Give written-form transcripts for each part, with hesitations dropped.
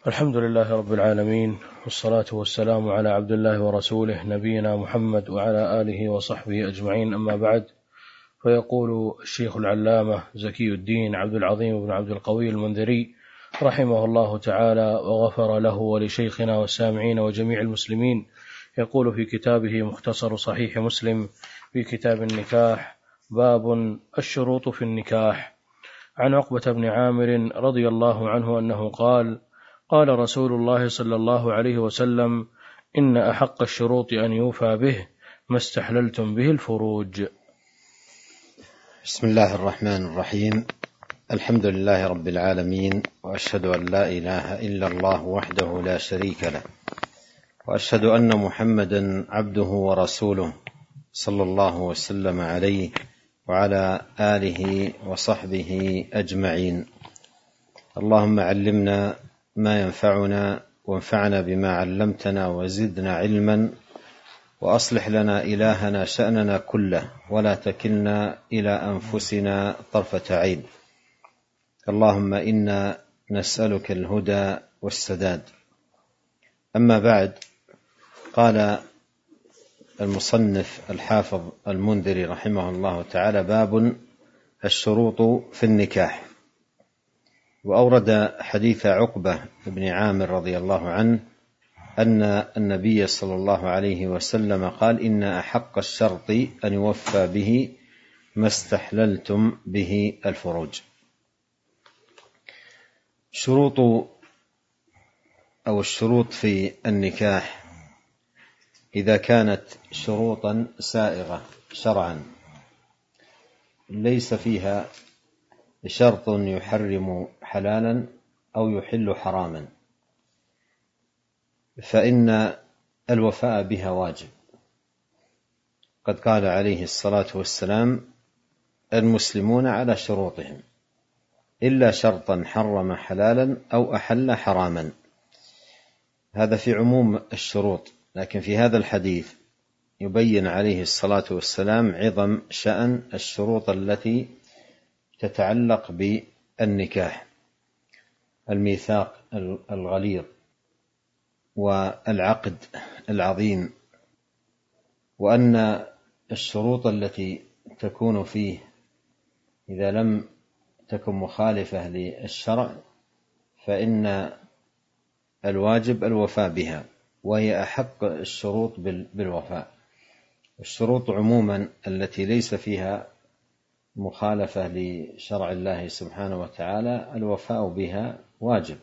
الحمد لله رب العالمين، والصلاة والسلام على عبد الله ورسوله نبينا محمد وعلى آله وصحبه أجمعين، أما بعد. فيقول الشيخ العلامة زكي الدين عبد العظيم بن عبد القوي المنذري رحمه الله تعالى وغفر له ولشيخنا والسامعين وجميع المسلمين، يقول في كتابه مختصر صحيح مسلم في كتاب النكاح: باب الشروط في النكاح. عن عقبة بن عامر رضي الله عنه أنه قال: قال رسول الله صلى الله عليه وسلم: إن أحق الشروط أن يوفى به ما استحللتم به الفروج. بسم الله الرحمن الرحيم. الحمد لله رب العالمين، وأشهد أن لا إله إلا الله وحده لا شريك له، وأشهد أن محمدا عبده ورسوله صلى الله وسلم عليه وعلى آله وصحبه أجمعين. اللهم علمنا ما ينفعنا، وانفعنا بما علمتنا، وزدنا علما، وأصلح لنا إلهنا شأننا كله، ولا تكلنا إلى أنفسنا طرفة عين. اللهم إنا نسألك الهدى والسداد. أما بعد، قال المصنف الحافظ المنذري رحمه الله تعالى: باب الشروط في النكاح. وأورد حديث عقبة بن عامر رضي الله عنه أن النبي صلى الله عليه وسلم قال: إن أحق الشرط أن يوفى به ما استحللتم به الفروج. الشروط في النكاح إذا كانت شروطا سائغة شرعا ليس فيها شرط يحرم حلالا أو يحل حراما، فإن الوفاء بها واجب. قد قال عليه الصلاة والسلام: المسلمون على شروطهم إلا شرطا حرم حلالا أو أحل حراما. هذا في عموم الشروط، لكن في هذا الحديث يبين عليه الصلاة والسلام عظم شأن الشروط التي تتعلق بالنكاح: الميثاق الغليظ، والعقد العظيم، وأن الشروط التي تكون فيه إذا لم تكن مخالفة للشرع فإن الواجب الوفاء بها، وهي أحق الشروط بالوفاء. الشروط عموما التي ليس فيها مخالفة لشرع الله سبحانه وتعالى الوفاء بها واجب،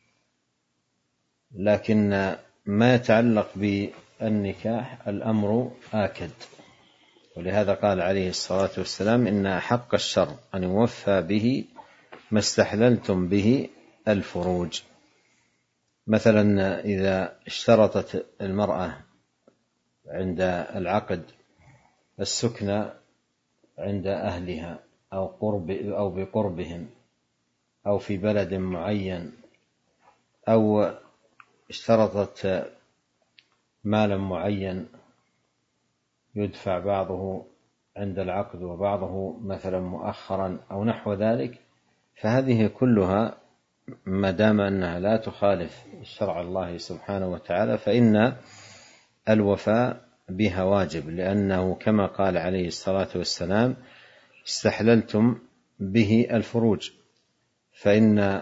لكن ما يتعلق بالنكاح الأمر آكد. ولهذا قال عليه الصلاة والسلام: إن أحق الشرط أن يوفى به ما استحللتم به الفروج. مثلا إذا اشترطت المرأة عند العقد السكنى عند أهلها أو بقربهم أو في بلد معين، أو اشترطت مالا معين يدفع بعضه عند العقد وبعضه مثلا مؤخرا أو نحو ذلك، فهذه كلها ما دام أنها لا تخالف شرع الله سبحانه وتعالى فإن الوفاء بها واجب، لأنه كما قال عليه الصلاة والسلام: استحللتم به الفروج. فإن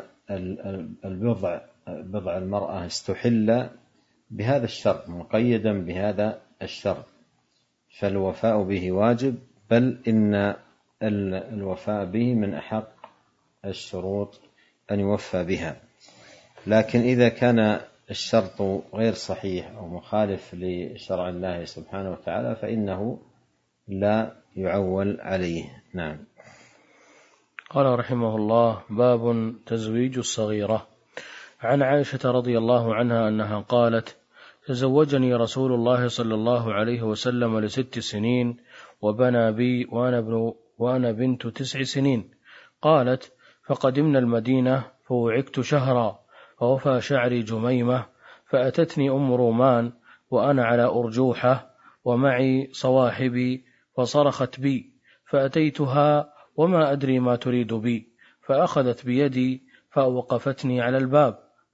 بضع المرأة استحل بهذا الشرط، مقيدا بهذا الشرط، فالوفاء به واجب، بل إن الوفاء به من أحق الشروط أن يوفى بها. لكن إذا كان الشرط غير صحيح أو مخالف لشرع الله سبحانه وتعالى فإنه لا يعول عليه. نعم. قال رحمه الله: باب تزويج الصغيرة. عن عائشة رضي الله عنها أنها قالت: تزوجني رسول الله صلى الله عليه وسلم ل6 سنين، وبنى بي وأنا بنت 9 سنين. قالت: فقدمنا المدينة فوعكت شهرا، فوفى شعري جميمة، فأتتني أم رومان وأنا على أرجوحة ومعي صواحبي، فصرخت بي، فأتيتها وما أدري ما تريد بي، فأخذت بيدي فأوقفتني على الباب،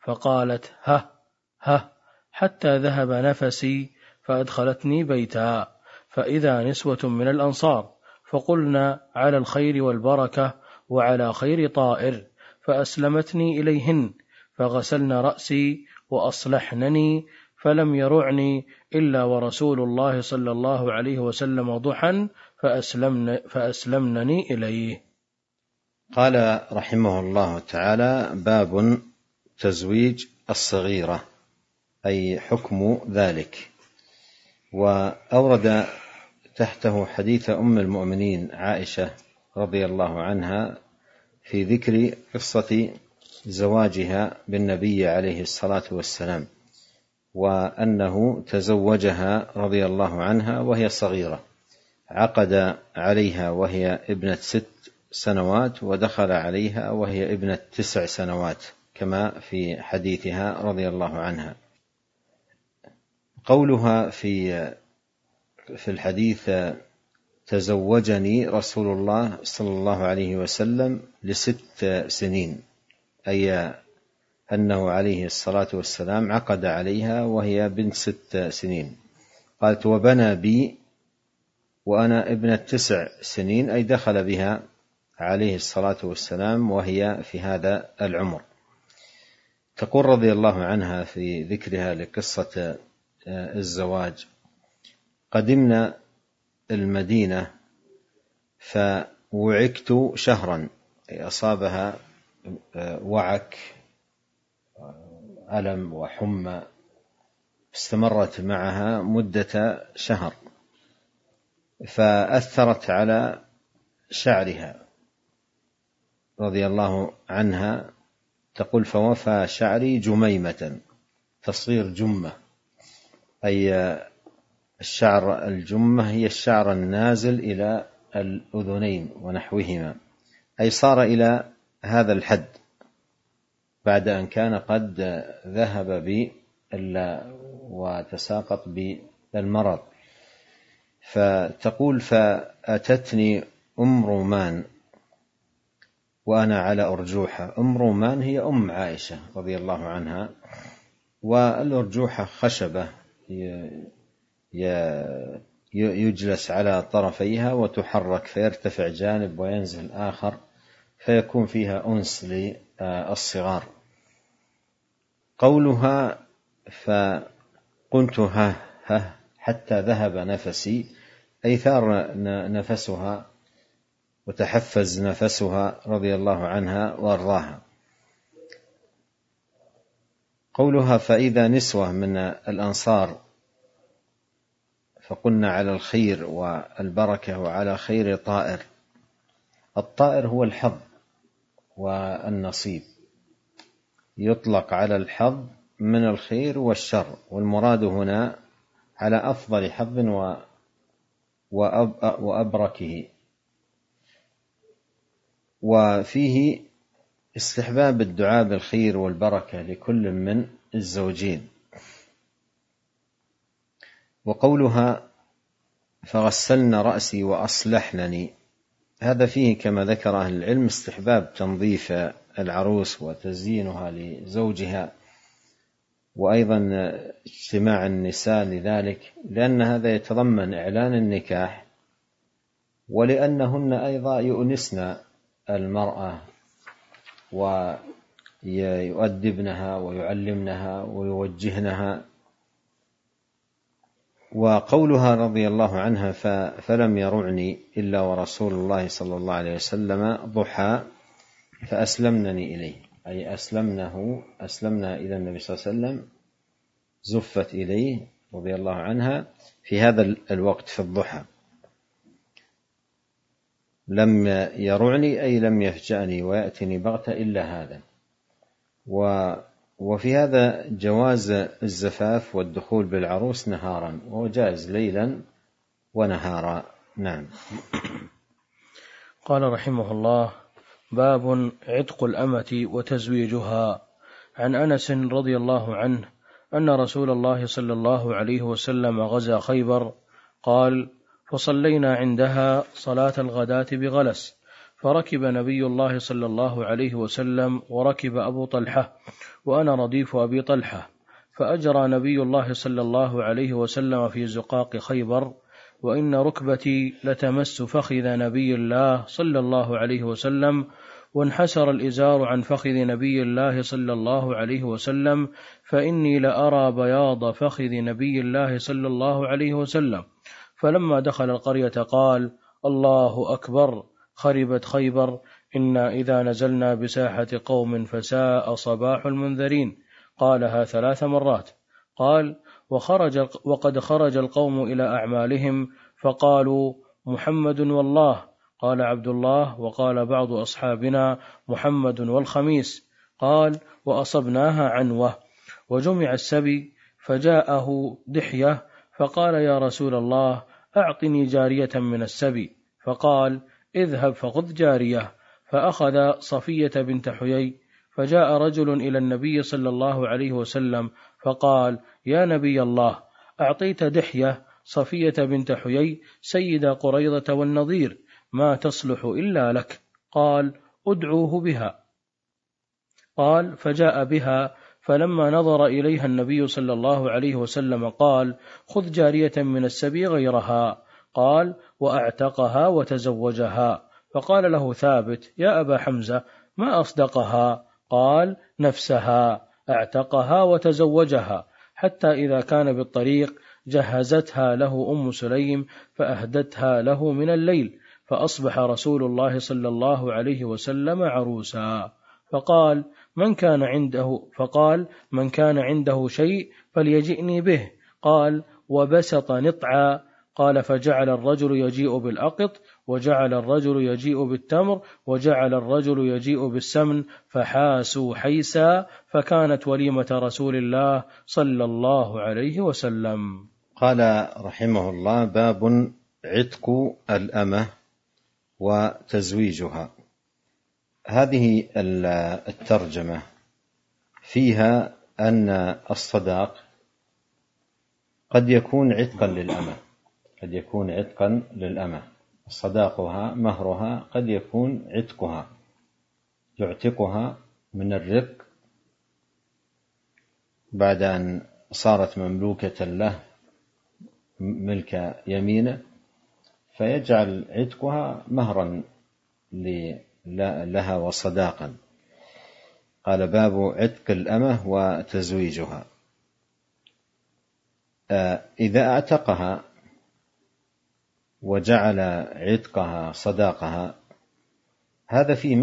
فقالت هه هه حتى ذهب نفسي، فأدخلتني بيتها، فإذا نسوة من الأنصار، فقلنا على الخير والبركة وعلى خير طائر، فأسلمتني إليهن، فغسلن رأسي وأصلحنني، فلم يرعني إلا ورسول الله صلى الله عليه وسلم ضحى، فأسلمنني إليه. قال رحمه الله تعالى: باب تزويج الصغيرة، أي حكم ذلك. وأورد تحته حديث أم المؤمنين عائشة رضي الله عنها في ذكر قصة زواجها بالنبي عليه الصلاة والسلام، وأنه تزوجها رضي الله عنها وهي صغيرة، عقد عليها وهي ابنة 6 سنوات، ودخل عليها وهي ابنة 9 سنوات كما في حديثها رضي الله عنها. قولها في الحديث: تزوجني رسول الله صلى الله عليه وسلم ل6 سنين، أي أنه عليه الصلاة والسلام عقد عليها وهي بنت 6 سنين. قالت: وبنى بي وأنا ابنة 9 سنين، أي دخل بها عليه الصلاة والسلام وهي في هذا العمر. تقول رضي الله عنها في ذكرها لقصة الزواج: قدمنا المدينة فوعكت شهرا، أي أصابها وعك، ألم وحمى، استمرت معها مدة شهر، فأثرت على شعرها رضي الله عنها. تقول: فوفى شعري جميمة، تصير جمة، أي الشعر الجمة هي الشعر النازل إلى الأذنين ونحوهما، أي صار إلى هذا الحد بعد أن كان قد ذهب وتساقط بالمرض. فتقول: فأتتني أم رومان وأنا على أرجوحة. أم رومان هي أم عائشة رضي الله عنها، والأرجوحة خشبة يجلس على طرفيها وتحرك، فيرتفع جانب وينزل آخر، فيكون فيها أنس للصغار. قولها: فقلت ها ها حتى ذهب نفسي، أي ثار نفسها وتحفز نفسها رضي الله عنها وأرضاها. قولها: فإذا نسوة من الأنصار، فقلنا على الخير والبركة وعلى خير طائر. الطائر هو الحظ والنصيب، يطلق على الحظ من الخير والشر، والمراد هنا على أفضل حظ وأبركه. وفيه استحباب الدعاء بالخير والبركة لكل من الزوجين. وقولها: فغسلن رأسي وأصلحنني، هذا فيه كما ذكر أهل العلم استحباب تنظيف العروس وتزيينها لزوجها، وأيضا اجتماع النساء لذلك، لأن هذا يتضمن إعلان النكاح، ولأنهن أيضا يؤنسن المرأة ويؤدبنها ويعلمنها ويوجهنها. وقولها رضي الله عنها: فلم يرعني إلا ورسول الله صلى الله عليه وسلم ضحى فأسلمنني إليه، أي أسلمنا إلى النبي صلى الله عليه وسلم، زفت إليه رضي الله عنها في هذا الوقت في الضحى. لم يرعني أي لم يفجأني ويأتني بغتة إلا هذا. وفي هذا جواز الزفاف والدخول بالعروس نهارا، وجائز ليلا ونهارا. نعم. قال رحمه الله: باب عتق الأمة وتزويجها. عن أنس رضي الله عنه أن رسول الله صلى الله عليه وسلم غزا خيبر، قال: فصلينا عندها صلاة الغداة بغلس، فركب نبي الله صلى الله عليه وسلم وركب أبو طلحة وأنا رديف أبي طلحة، فأجرى نبي الله صلى الله عليه وسلم في زقاق خيبر، وإن ركبتي لتمس فخذ نبي الله صلى الله عليه وسلم، وانحسر الإزار عن فخذ نبي الله صلى الله عليه وسلم، فإني لأرى بياض فخذ نبي الله صلى الله عليه وسلم. فلما دخل القرية قال: الله أكبر، خربت خيبر، إنا إذا نزلنا بساحة قوم فساء صباح المنذرين. قالها 3 مرات. قال: وقد خرج القوم إلى أعمالهم فقالوا: محمد والله. قال عبد الله: وقال بعض أصحابنا: محمد والخميس. قال: وأصبناها عنوة. وجمع السبي، فجاءه دحية فقال: يا رسول الله، أعطني جارية من السبي. فقال: اذهب فخذ جارية. فأخذ صفية بنت حيي. فجاء رجل إلى النبي صلى الله عليه وسلم فقال: يا نبي الله، أعطيت دحية صفية بنت حيي سيد قريظة والنضير، ما تصلح إلا لك. قال: ادعوه بها. قال: فجاء بها، فلما نظر إليها النبي صلى الله عليه وسلم قال: خذ جارية من السبي غيرها. قال: وأعتقها وتزوجها. فقال له ثابت: يا أبا حمزة، ما أصدقها؟ قال: نفسها، أعتقها وتزوجها، حتى إذا كان بالطريق جهزتها له أم سليم فأهدتها له من الليل، فأصبح رسول الله صلى الله عليه وسلم عروسا. فقال: من كان عنده شيء فليجئني به. قال: وبسط نطعا. قال: فجعل الرجل يجيء بالأقط، وجعل الرجل يجيء بالتمر، وجعل الرجل يجيء بالسمن، فحاسوا حيسا، فكانت وليمة رسول الله صلى الله عليه وسلم. قال رحمه الله: باب عتق الأمة وتزويجها. هذه الترجمة فيها أن الصداق قد يكون عتقا للأمة، صداقها مهرها قد يكون عتقها، يعتقها من الرق بعد أن صارت مملوكة له ملك يمينه، فيجعل عتقها مهرا لها وصداقا. قال: باب عتق الأمة وتزويجها. إذا اعتقها وجعل عتقها صداقها، هذا في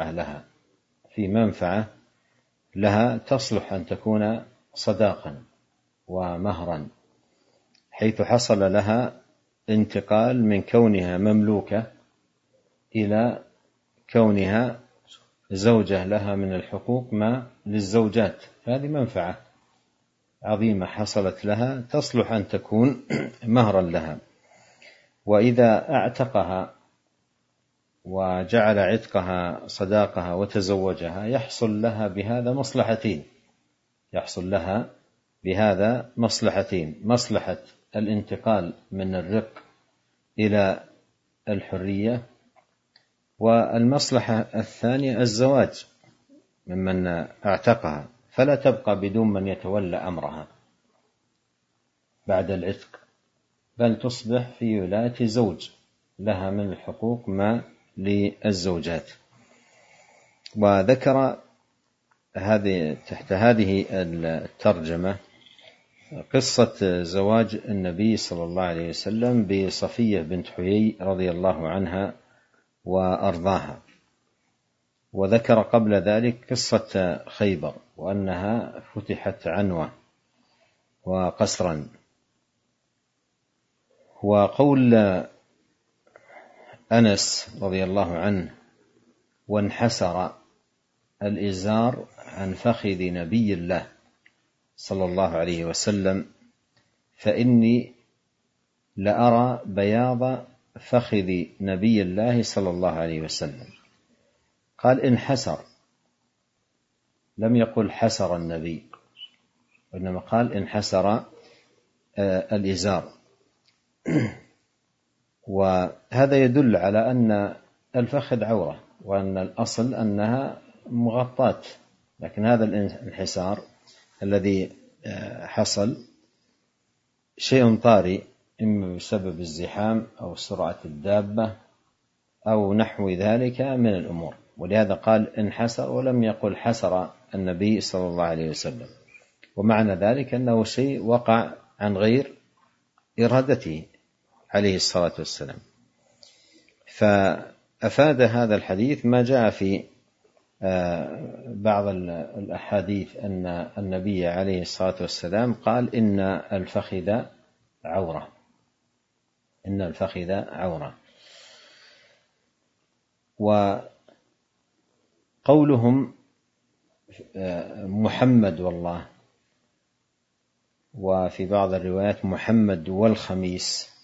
منفعة لها تصلح أن تكون صداقا ومهرا، حيث حصل لها انتقال من كونها مملوكة إلى كونها زوجة لها من الحقوق ما للزوجات. هذه منفعة عظيمة حصلت لها تصلح أن تكون مهرا لها. وإذا اعتقها وجعل عتقها صداقها وتزوجها، يحصل لها بهذا مصلحتين: مصلحة الانتقال من الرق إلى الحرية، والمصلحة الثانية الزواج ممن اعتقها، فلا تبقى بدون من يتولى أمرها بعد العتق، بل تصبح في ولاية زوج لها من الحقوق ما للزوجات. وذكر تحت هذه الترجمة قصة زواج النبي صلى الله عليه وسلم بصفية بنت حيي رضي الله عنها وأرضاها، وذكر قبل ذلك قصة خيبر وأنها فتحت عنوة وقسرا. وقول أنس رضي الله عنه: وانحسر الإزار عن فخذ نبي الله صلى الله عليه وسلم، فإني لأرى بياض فخذ نبي الله صلى الله عليه وسلم. قال: انحسر، لم يقل حسر النبي، وإنما قال انحسر الإزار. وهذا يدل على أن الفخذ عورة، وأن الأصل أنها مغطاة، لكن هذا الانحسار الذي حصل شيء طارئ، إما بسبب الزحام أو سرعة الدابة أو نحو ذلك من الأمور، ولهذا قال انحسر ولم يقل حسر النبي صلى الله عليه وسلم، ومعنى ذلك أنه شيء وقع عن غير إرادته عليه الصلاة والسلام. فأفاد هذا الحديث ما جاء في بعض الأحاديث أن النبي عليه الصلاة والسلام قال إن الفخذ عورة، إن الفخذ عورة. وقولهم محمد والله، وفي بعض الروايات محمد والخميس،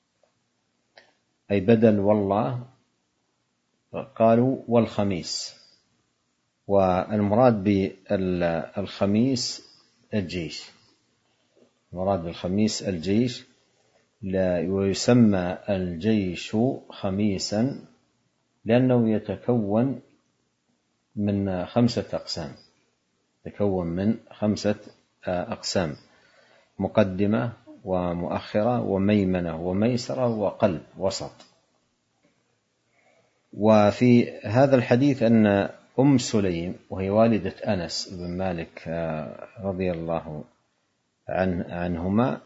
أي بدل والله قالوا والخميس، والمراد بالخميس الجيش، المراد بالخميس الجيش، ويسمى الجيش خميسا لأنه يتكون من 5 أقسام، يتكون من 5 أقسام: مقدمة ومؤخرة وميمنة وميسرة وقلب وسط. وفي هذا الحديث أن أم سليم وهي والدة أنس بن مالك رضي الله عنهما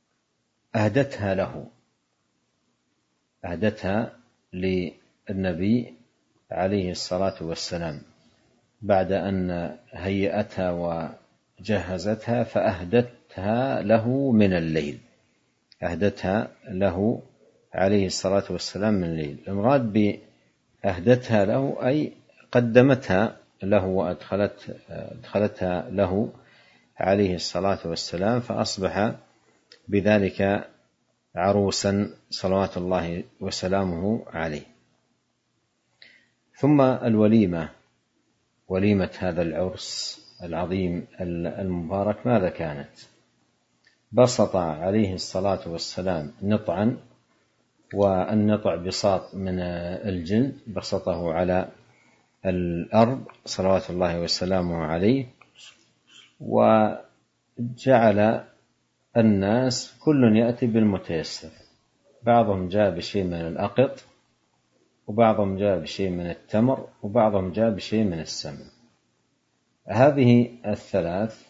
أهدتها للنبي عليه الصلاة والسلام بعد أن هيأتها وجهزتها، فأهدتها له من الليل، أهدتها له عليه الصلاة والسلام من الليل. المراد بأهدتها له أي قدمتها له وأدخلتها له عليه الصلاة والسلام، فأصبح بذلك عروسا صلوات الله وسلامه عليه. ثم الوليمة، وليمة هذا العرس العظيم المبارك ماذا كانت؟ بسط عليه الصلاة والسلام نطعا، والنطع بساط من الجلد، بسطه على الأرض صلوات الله وسلامه عليه، وجعل الناس كل يأتي بالمتيسر، بعضهم جاء بشيء من الأقط، وبعضهم جاء بشيء من التمر، وبعضهم جاء بشيء من السمن. هذه الثلاث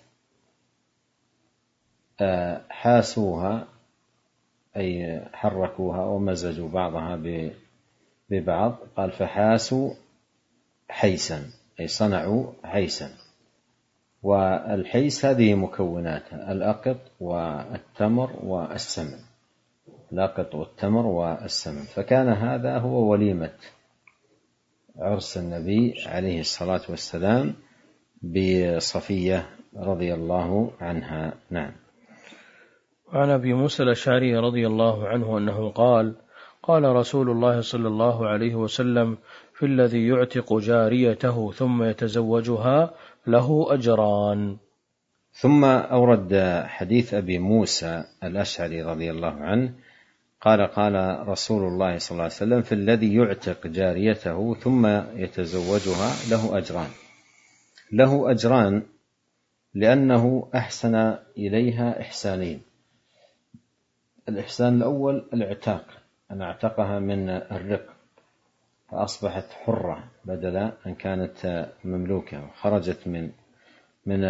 حاسوها أي حركوها ومزجوا بعضها ببعض، قال فحاسوا حيسا أي صنعوا حيسا. والحيس هذه مكوناتها الأقط والتمر والسمن، الأقط والتمر والسمن. فكان هذا هو وليمة عرس النبي عليه الصلاة والسلام بصفية رضي الله عنها. نعم. وعن أبي موسى الأشعري رضي الله عنه أنه قال: قال رسول الله صلى الله عليه وسلم: في الذي يعتق جاريته ثم يتزوجها له أجران. ثم أورد حديث أبي موسى الأشعري رضي الله عنه قال: قال رسول الله صلى الله عليه وسلم: في الذي يعتق جاريته ثم يتزوجها له أجران. له أجران لأنه أحسن إليها إحسانين. الإحسان الأول الإعتاق، أن أعتقها من الرق فأصبحت حرة بدل أن كانت مملوكة، وخرجت من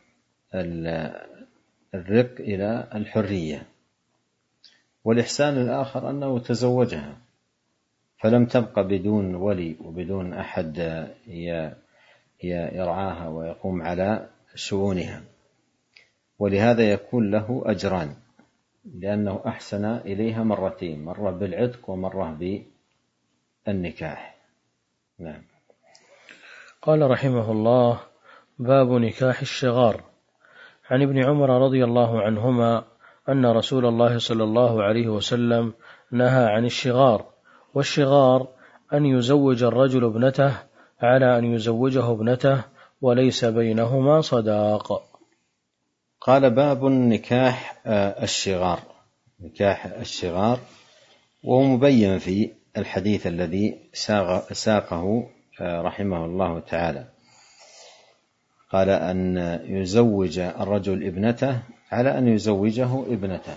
الرق إلى الحرية. والإحسان الآخر أنه تزوجها فلم تبقى بدون ولي وبدون أحد يرعاها ويقوم على شؤونها، ولهذا يكون له أجران، لأنه أحسن إليها مرتين، مرة بالعتق ومرة بالنكاح. نعم. قال رحمه الله: باب نكاح الشغار. عن ابن عمر رضي الله عنهما أن رسول الله صلى الله عليه وسلم نهى عن الشغار. والشغار أن يزوج الرجل ابنته على أن يزوجه ابنته وليس بينهما صداق. قال: باب نكاح الشغار. نكاح الشغار وهو مبين في الحديث الذي ساقه رحمه الله تعالى. قال أن يزوج الرجل ابنته على أن يزوجه ابنته،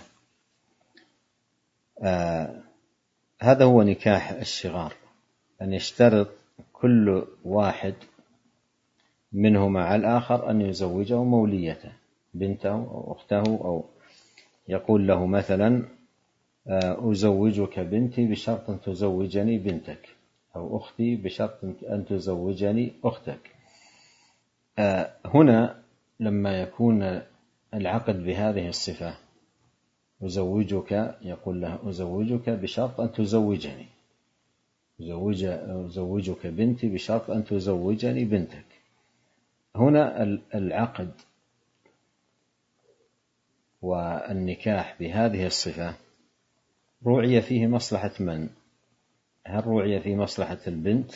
هذا هو نكاح الشغار، أن يشترط كل واحد منهما على الآخر أن يزوجه موليته، بنته أو أخته، أو يقول له مثلا أزوجك بنتي بشرط أن تزوجني بنتك، أو أختي بشرط أن تزوجني أختك. هنا لما يكون العقد بهذه الصفة، أزوجك، يقول له أزوجك بشرط أن تزوجني، أزوجك بنتي بشرط أن تزوجني بنتك. هنا العقد والنكاح بهذه الصفة روعي فيه مصلحة من؟ هل روعي في مصلحة البنت؟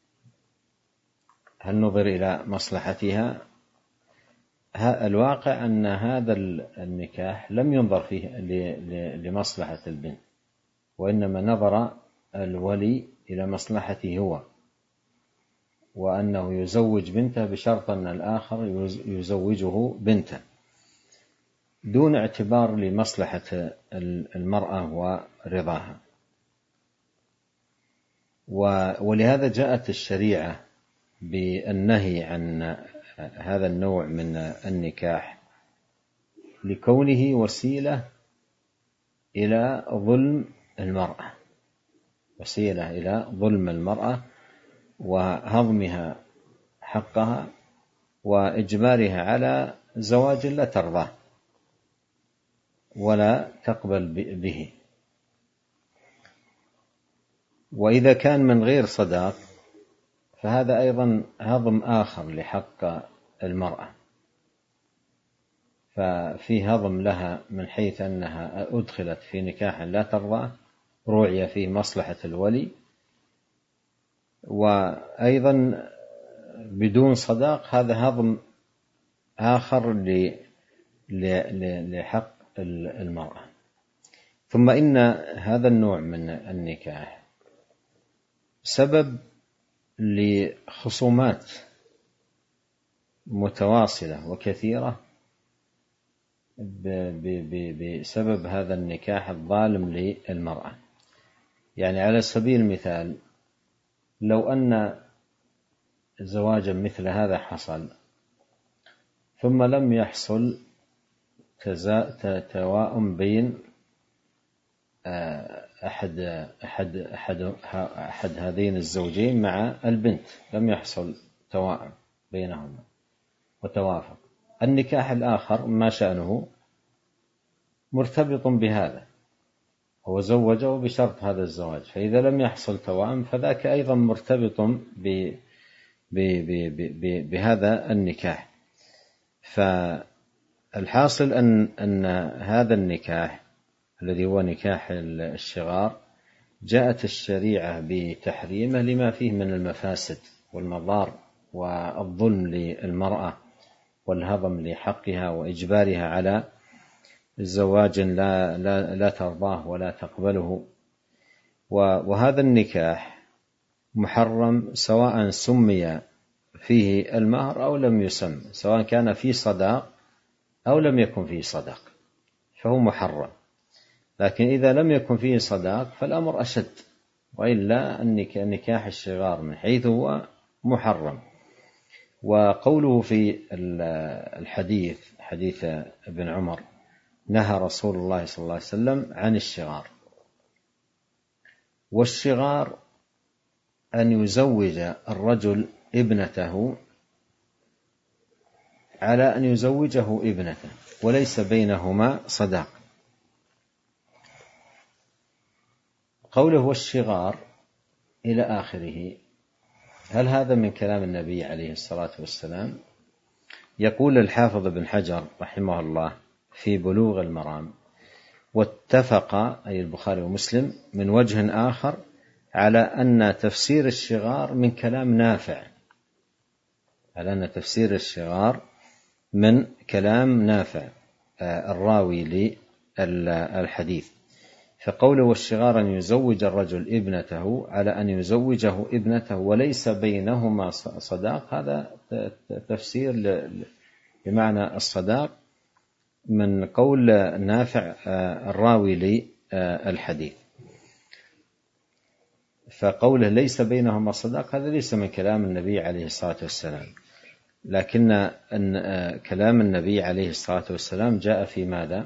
هل نظر إلى مصلحتها؟ الواقع أن هذا النكاح لم ينظر فيه لمصلحة البنت، وإنما نظر الولي إلى مصلحته هو، وأنه يزوج بنته بشرط أن الآخر يزوجه بنته، دون اعتبار لمصلحة المرأة ورضاها. ولهذا جاءت الشريعة بالنهي عن هذا النوع من النكاح، لكونه وسيلة إلى ظلم المرأة، وسيلة إلى ظلم المرأة وهضمها حقها وإجبارها على زواج لا ترضاه ولا تقبل به. وإذا كان من غير صداق فهذا أيضا هضم آخر لحق المرأة، ففي هضم لها من حيث أنها أدخلت في نكاح لا ترضاه، روعي فيه مصلحة الولي، وأيضا بدون صداق هذا هضم آخر لحق المرأة. ثم إن هذا النوع من النكاح سبب لخصومات متواصلة وكثيرة بسبب هذا النكاح الظالم للمرأة. يعني على سبيل المثال، لو أن زواجا مثل هذا حصل ثم لم يحصل توائم بين أحد هذين الزوجين مع البنت، لم يحصل توائم بينهما وتوافق، النكاح الآخر ما شأنه مرتبط بهذا، هو زوجه بشرط هذا الزواج، فإذا لم يحصل توائم فذاك أيضا مرتبط بهذا النكاح. فالحاصل أن هذا النكاح الذي هو نكاح الشغار جاءت الشريعة بتحريمه لما فيه من المفاسد والمضار والظلم للمرأة والهضم لحقها وإجبارها على الزواج لا ترضاه ولا تقبله. وهذا النكاح محرم سواء سمي فيه المهر أو لم يسم، سواء كان فيه صداق أو لم يكن فيه صداق فهو محرم. لكن إذا لم يكن فيه صداق فالأمر أشد، وإلا النكاح الشغار من حيث هو محرم. وقوله في الحديث، حديث ابن عمر، نهى رسول الله صلى الله عليه وسلم عن الشغار. والشغار أن يزوج الرجل ابنته على أن يزوجه ابنته وليس بينهما صداق. قوله والشغار إلى آخره، هل هذا من كلام النبي عليه الصلاة والسلام؟ يقول الحافظ ابن حجر رحمه الله في بلوغ المرام: واتفق أي البخاري ومسلم من وجه آخر على أن تفسير الشغار من كلام نافع، على أن تفسير الشغار من كلام نافع الراوي للحديث، فقوله والشغار أن يزوج الرجل ابنته على أن يزوجه ابنته وليس بينهما صداق، هذا تفسير بمعنى الصداق من قول نافع الراوي للحديث. فقوله ليس بينهما صداق هذا ليس من كلام النبي عليه الصلاة والسلام، لكن كلام النبي عليه الصلاة والسلام جاء في ماذا؟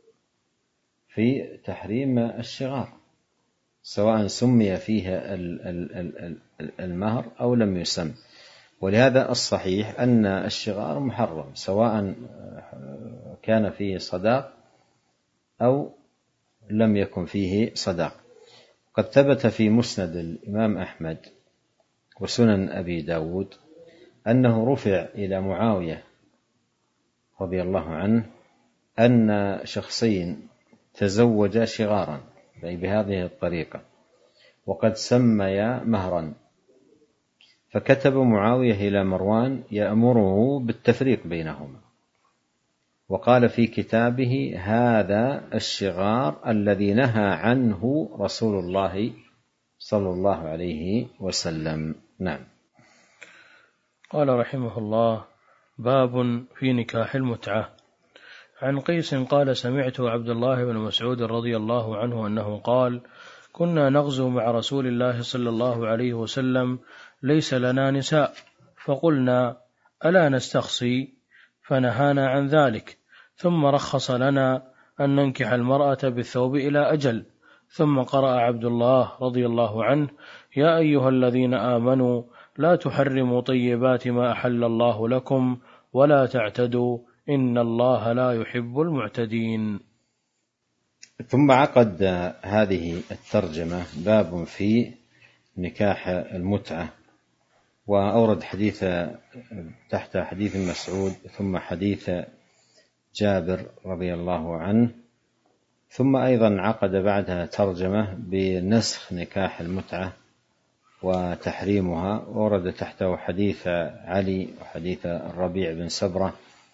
في تحريم الشغار، سواء سمي فيه المهر أو لم يسم. ولهذا الصحيح أن الشغار محرم سواء كان فيه صداق أو لم يكن فيه صداق. قد ثبت في مسند الإمام أحمد وسنن أبي داود أنه رفع إلى معاوية رضي الله عنه أن شخصين تزوجا شغارا بهذه الطريقة وقد سميا مهرا، فكتب معاوية إلى مروان يأمره بالتفريق بينهما، وقال في كتابه هذا الشغار الذي نهى عنه رسول الله صلى الله عليه وسلم. نعم. قال رحمه الله: باب في نكاح المتعة. عن قيس قال: سمعت عبد الله بن مسعود رضي الله عنه أنه قال: كنا نغزو مع رسول الله صلى الله عليه وسلم ليس لنا نساء، فقلنا: ألا نستخصي؟ فنهانا عن ذلك، ثم رخص لنا أن ننكح المرأة بالثوب إلى أجل. ثم قرأ عبد الله رضي الله عنه: يا أيها الذين آمنوا لا تحرموا طيبات ما أحل الله لكم ولا تعتدوا إن الله لا يحب المعتدين. ثم عقد هذه الترجمة باب في نكاح المتعة، وأورد حديث تحت حديث مسعود ثم حديث جابر رضي الله عنه، ثم أيضا عقد بعدها ترجمة بنسخ نكاح المتعة وتحريمها، وورد تحته حديث علي وحديث الربيع بن سبرة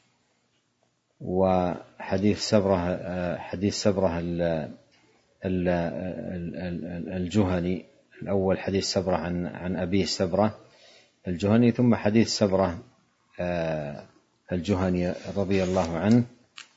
وحديث سبرة الجهني. الأول حديث سبرة عن أبيه سبرة الجهني، ثم حديث سبرة الجهني رضي الله عنه.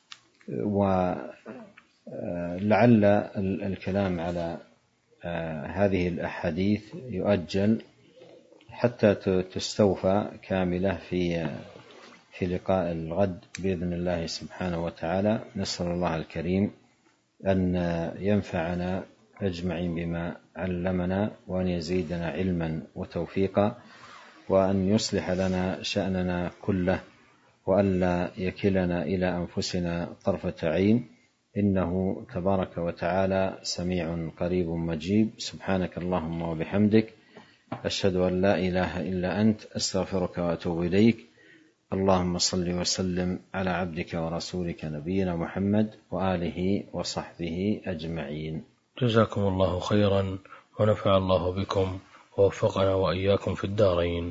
ولعل الكلام على هذه الأحاديث يؤجل حتى تستوفى كاملة في لقاء الغد بإذن الله سبحانه وتعالى. نسأل الله الكريم أن ينفعنا أجمعين بما علمنا، وأن يزيدنا علما وتوفيقا، وأن يصلح لنا شأننا كله، وألا يكلنا إلى أنفسنا طرفة عين، إنه تبارك وتعالى سميع قريب مجيب. سبحانك اللهم وبحمدك، أشهد أن لا إله إلا أنت، أستغفرك وأتوب إليك. اللهم صل وسلم على عبدك ورسولك نبينا محمد وآله وصحبه أجمعين. جزاكم الله خيرا، ونفع الله بكم، ووفقنا وإياكم في الدارين.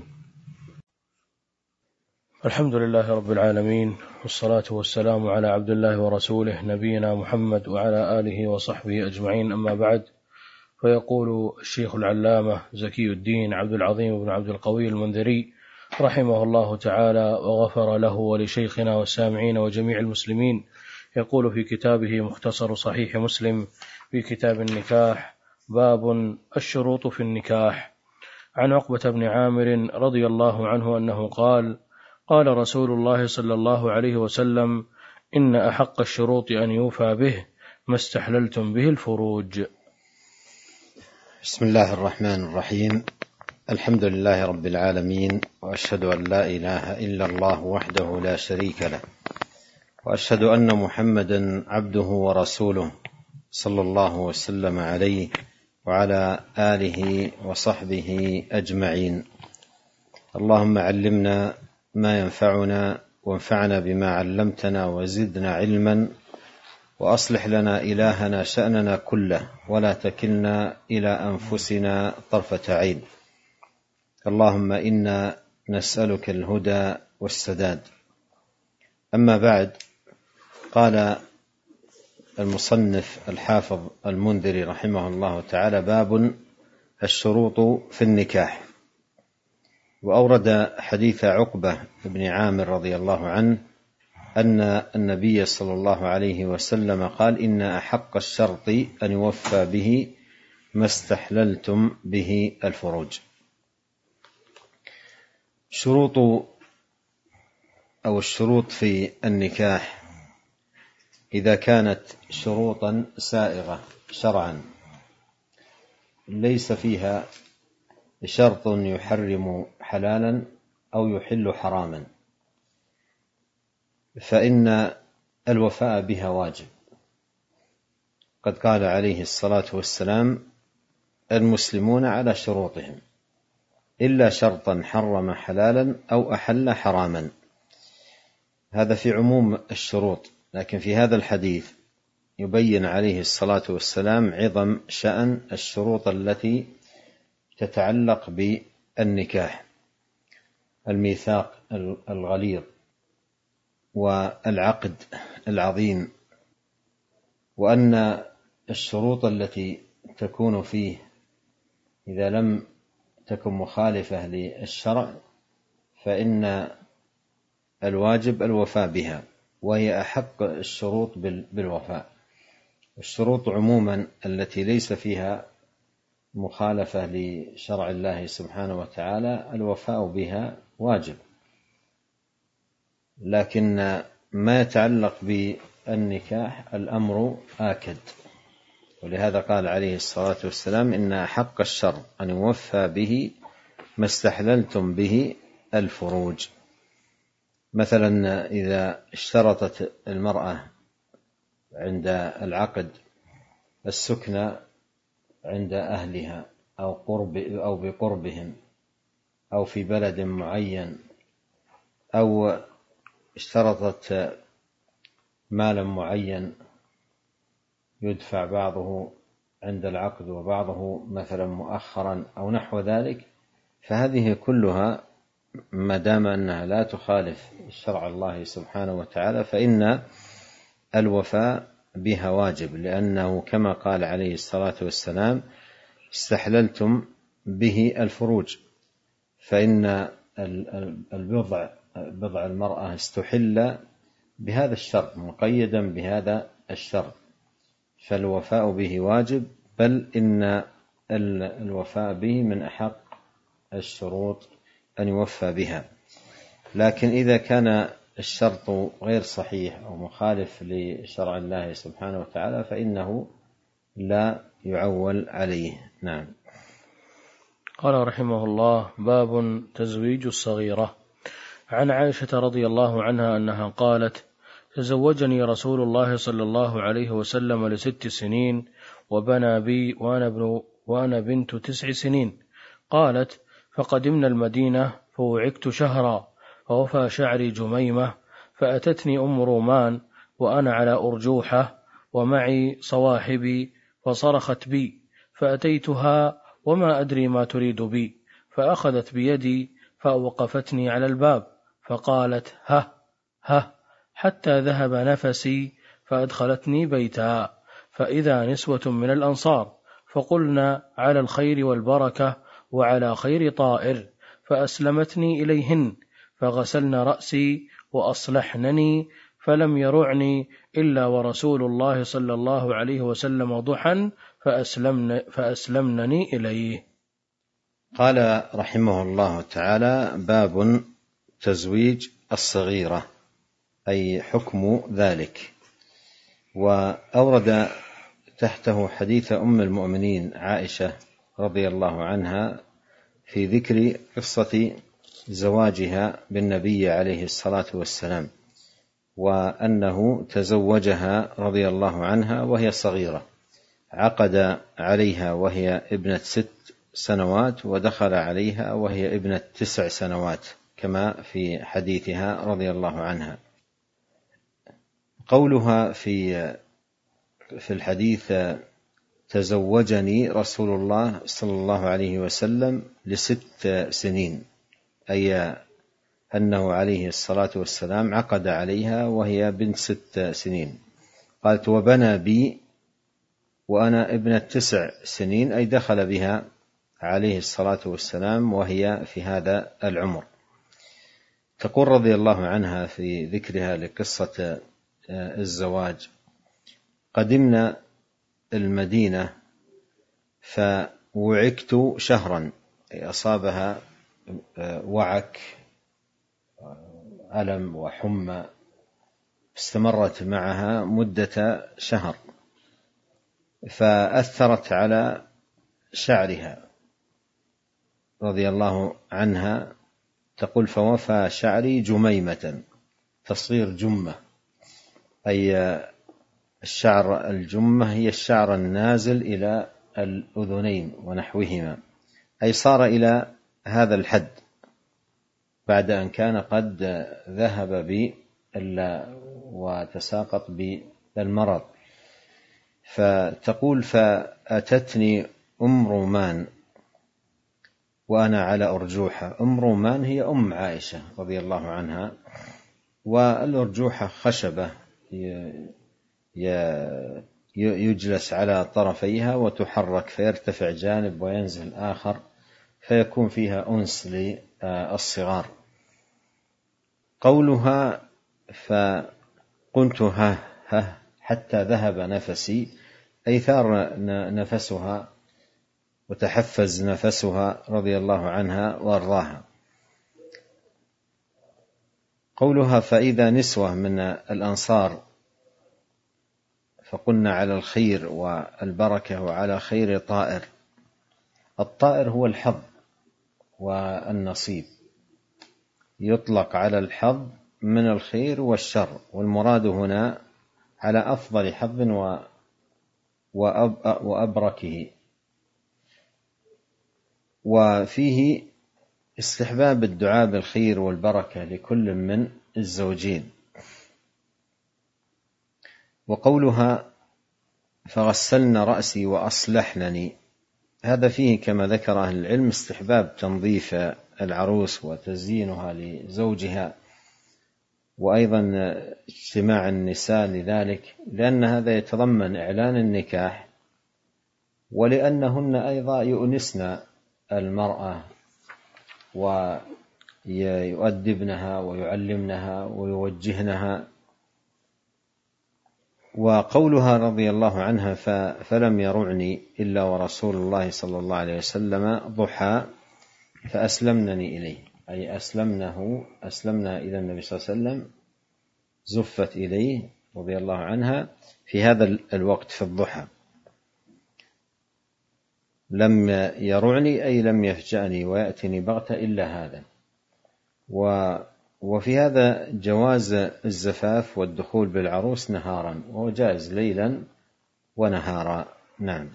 الحمد لله رب العالمين، والصلاة والسلام على عبد الله ورسوله نبينا محمد وعلى آله وصحبه أجمعين، أما بعد. فيقول الشيخ العلامة زكي الدين عبد العظيم بن عبد القوي المنذري رحمه الله تعالى وغفر له ولشيخنا والسامعين وجميع المسلمين، يقول في كتابه مختصر صحيح مسلم في كتاب النكاح: باب الشروط في النكاح. عن عقبة بن عامر رضي الله عنه أنه قال: قال رسول الله صلى الله عليه وسلم: إن أحق الشروط أن يوفى به ما استحللتم به الفروج. بسم الله الرحمن الرحيم. الحمد لله رب العالمين، وأشهد أن لا إله إلا الله وحده لا شريك له، وأشهد أن محمدا عبده ورسوله صلى الله وسلم عليه وعلى آله وصحبه أجمعين. اللهم علمنا ما ينفعنا، وانفعنا بما علمتنا، وزدنا علما، وأصلح لنا إلهنا شأننا كله، ولا تكلنا إلى أنفسنا طرفة عين. اللهم إنا نسألك الهدى والسداد. أما بعد، قال المصنف الحافظ المنذري رحمه الله تعالى باب الشروط في النكاح، وأورد حديث عقبة بن عامر رضي الله عنه أن النبي صلى الله عليه وسلم قال: إن أحق الشرط أن يوفى به ما استحللتم به الفروج. الشروط في النكاح إذا كانت شروطا سائغة شرعا ليس فيها شرط يحرم حلالا أو يحل حراما فإن الوفاء بها واجب. قد قال عليه الصلاة والسلام: المسلمون على شروطهم إلا شرطا حرم حلالا أو أحل حراما. هذا في عموم الشروط، لكن في هذا الحديث يبين عليه الصلاة والسلام عظم شأن الشروط التي تتعلق بالنكاح: الميثاق الغليظ والعقد العظيم، وأن الشروط التي تكون فيه إذا لم تكن مخالفة للشرع فإن الواجب الوفاء بها، وهي أحق الشروط بالوفاء. الشروط عموما التي ليس فيها مخالفة لشرع الله سبحانه وتعالى الوفاء بها واجب، لكن ما يتعلق بالنكاح الأمر آكد، ولهذا قال عليه الصلاة والسلام: إن أحق الشرط أن يوفى به ما استحللتم به الفروج. مثلا إذا اشترطت المرأة عند العقد السكنى عند أهلها أو بقربهم أو في بلد معين، أو اشترطت مالا معين يدفع بعضه عند العقد وبعضه مثلا مؤخرا أو نحو ذلك، فهذه كلها ما دام أنها لا تخالف شرع الله سبحانه وتعالى فإن الوفاء بها واجب، لأنه كما قال عليه الصلاة والسلام: استحللتم به الفروج، فإن بضع المرأة استحل بهذا الشرط، مقيدا بهذا الشرط، فالوفاء به واجب، بل إن الوفاء به من أحق الشروط أن يوفى بها. لكن إذا كان الشرط غير صحيح أو مخالف لشرع الله سبحانه وتعالى فإنه لا يعول عليه. نعم. قال رحمه الله: باب تزويج الصغيرة. عن عائشة رضي الله عنها أنها قالت: تزوجني رسول الله صلى الله عليه وسلم ل6 سنين وبنى بي وأنا بنت 9 سنين. قالت: فقدمنا المدينة فوعكت شهرا، فوفى شعري جميمة، فأتتني أم رومان وأنا على أرجوحة ومعي صواحبي، فصرخت بي، فأتيتها وما أدري ما تريد بي، فأخذت بيدي فأوقفتني على الباب، فقالت: ها ها، حتى ذهب نفسي، فأدخلتني بيتها، فإذا نسوة من الأنصار، فقلنا: على الخير والبركة وعلى خير طائر، فأسلمتني إليهن، فغسلن رأسي وأصلحنني، فلم يرعني إلا ورسول الله صلى الله عليه وسلم ضحى، فأسلمنني إليه. قال رحمه الله تعالى: باب تزويج الصغيرة، أي حكم ذلك. وأورد تحته حديث أم المؤمنين عائشة رضي الله عنها في ذكر قصة زواجها بالنبي عليه الصلاة والسلام، وأنه تزوجها رضي الله عنها وهي صغيرة، عقد عليها وهي ابنة 6 سنوات، ودخل عليها وهي ابنة 9 سنوات كما في حديثها رضي الله عنها. قولها في الحديث: تزوجني رسول الله صلى الله عليه وسلم ل6 سنين، أي أنه عليه الصلاة والسلام عقد عليها وهي بنت 6 سنين. قالت وبنى بي وأنا ابنة 9 سنين، أي دخل بها عليه الصلاة والسلام وهي في هذا العمر. تقول رضي الله عنها في ذكرها لقصة الزواج: قدمنا المدينة فوعكت شهرا، أصابها وعك ألم وحمى استمرت معها مدة شهر، فأثرت على شعرها رضي الله عنها. تقول فوفى شعري جميمة، تصغير جمة، أي الشعر الجمة هي الشعر النازل إلى الأذنين ونحوهما، أي صار إلى هذا الحد بعد أن كان قد ذهب وتساقط بالمرض. فتقول فأتتني أم رومان وأنا على أرجوحة. أم رومان هي أم عائشة رضي الله عنها، والأرجوحة خشبة يجلس على طرفيها وتحرك فيرتفع جانب وينزل آخر، فيكون فيها أنس للصغار. قولها فقلت ها حتى ذهب نفسي، أي ثار نفسها وتحفز نفسها رضي الله عنها وأرضاها. قولها فإذا نسوة من الأنصار فقلنا على الخير والبركة وعلى خير طائر. الطائر هو الحظ والنصيب، يطلق على الحظ من الخير والشر، والمراد هنا على أفضل حظ وأبركه. وفيه استحباب الدعاء بالخير والبركة لكل من الزوجين. وقولها فغسلن رأسي وأصلحنني، هذا فيه كما ذكر أهل العلم استحباب تنظيف العروس وتزيينها لزوجها، وأيضا اجتماع النساء لذلك، لأن هذا يتضمن إعلان النكاح، ولأنهن أيضا يؤنسن المرأة ويؤدبنها ويعلمنها ويوجهنها. وقولها رضي الله عنها فلم يرعني إلا ورسول الله صلى الله عليه وسلم ضحى فأسلمنني إليه، أي أسلمنا إلى النبي صلى الله عليه وسلم، زفت إليه رضي الله عنها في هذا الوقت في الضحى. لم يرعني أي لم يفجأني ويأتني بغتة إلا هذا. وفي هذا جواز الزفاف والدخول بالعروس نهارا، وهو جائز ليلا ونهارا. نعم.